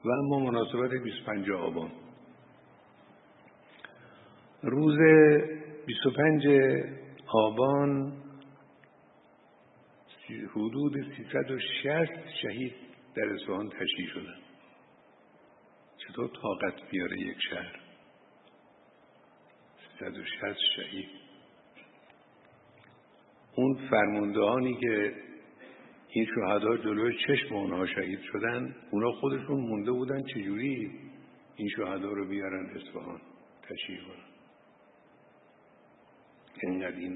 و اما مناسبت 25 آبان روز 25 آبان حدود 360 شهید در اصفهان تشییع شدن. چطور طاقت بیاره یک شهر 360 شهید؟ اون فرماندهانی که این شهدا جلوی چشم اونها شهید شدن، اونها خودشون مونده بودن چجوری این شهدا رو بیارن اصفهان تشییع کنن. اینقدر این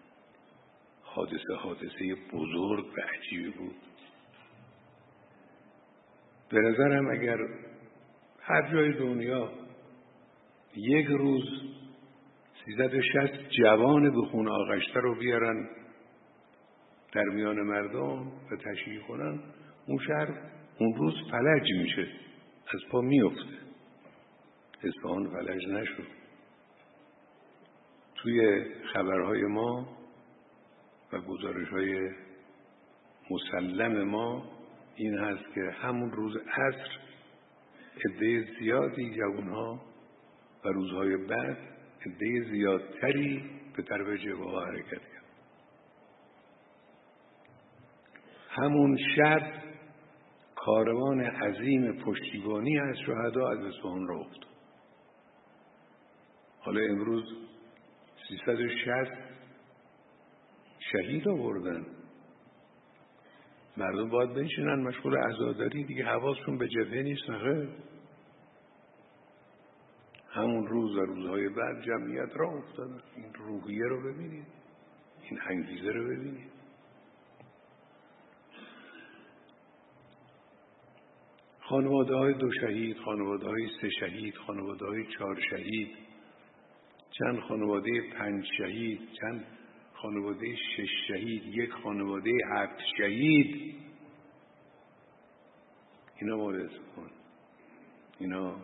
حادثه بزرگ و عجیبی بود. به نظرم اگر هر جای دنیا یک روز 360 جوان به خون آغشته رو بیارن در میان مردم و تشییع کنن، اون شهر اون روز فلج میشه، از پا میفته. اصفهان فلج نشد. توی خبرهای ما و گزارش‌های مسلم ما این هست که همون روز عصر عده زیادی جوانها و روزهای بعد عده زیادتری به طرف جبهه‌ها حرکت کرد. همون شب کاروان عظیم پشتیبانی از شهدا از اصفهان راه افتاد. حالا امروز 360 شهید آوردن. مردم باید بنشینن مشغول عزاداری دیگه، حواسشون به جبهه نیست. نخیر، همون روز و روزهای بعد جمعیت راه افتادن. این روحیه رو ببینید، این انگیزه رو ببینید. خانواده های 2 شهید، خانواده های 3 شهید، خانواده های 4 شهید، چند خانواده 5 شهید، چند خانواده 6 شهید، یک خانواده 7 شهید. اینا مورد اصفهان، اینا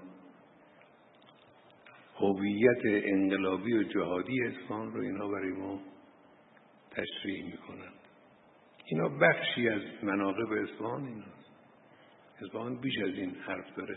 هویت انقلابی و جهادی اصفهان رو اینا برای ما تشریح میکنند. اینا بخشی از مناقب اصفهان. اینا اصفهان بیش از این حرف داره.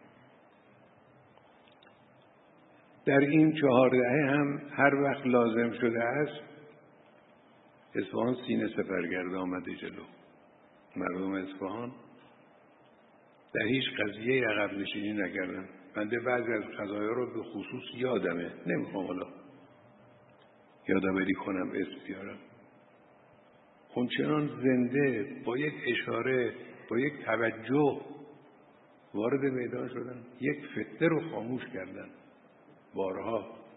در این 4 دهه هم هر وقت لازم شده است اصفهان سینه سپرگرد آمده جلو. مردم اصفهان در هیچ قضیه عقب نشینی نکردن. بنده بعضی از قضایا رو به خصوص یادمه، نمیخوام حالا یادآوری کنم اسم بیارم. اونچنان زنده با یک اشاره، با یک توجه وارد میدان شدن، یک فتنه رو خاموش کردن. بارها